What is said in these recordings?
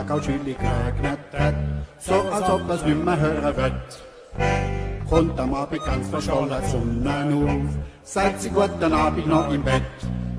Tag auch chillig geregnet hat, so als ob es nicht mehr hören wird. Kommt am Abend ganz verschollen die Sonne auf, sagt sie guten Abend noch im Bett.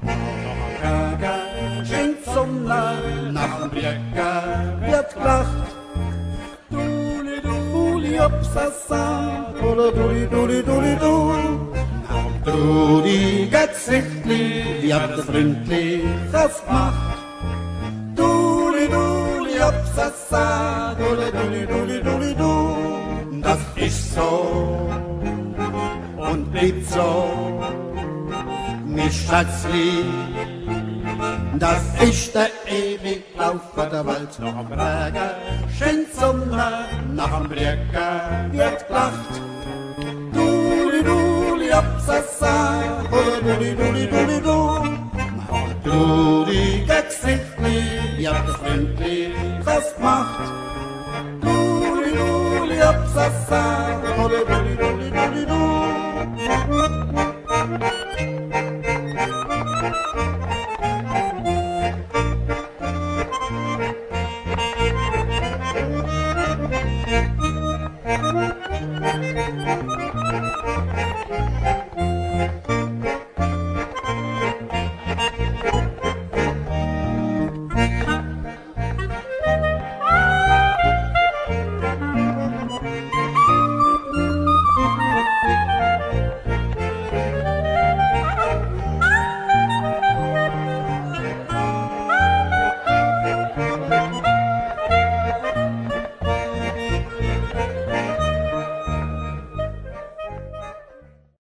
Regen, scheint die Sonne, nach dem Brücken wird gelacht. Duli, duli, obsassa, duli, duli, duli, duli. Duli, geht's sichtli, wie habt ihr freundlich das gemacht? Duli, duli, obsassa, duli, duli, duli, duli, duli. Das ist so und bleibt so, mi Schatzli. Das ist der ewig Lauf der Welt. Nach dem Regen scheint die Sonne, nach dem Brücken wird gelacht. Duli, duli, obsassa, duli, duli, duli, duli. Duli, Gesichtli, wie habt ihr freundlich das gemacht? Duli, duli, obsassa, duli, duli, duli, duli, duli.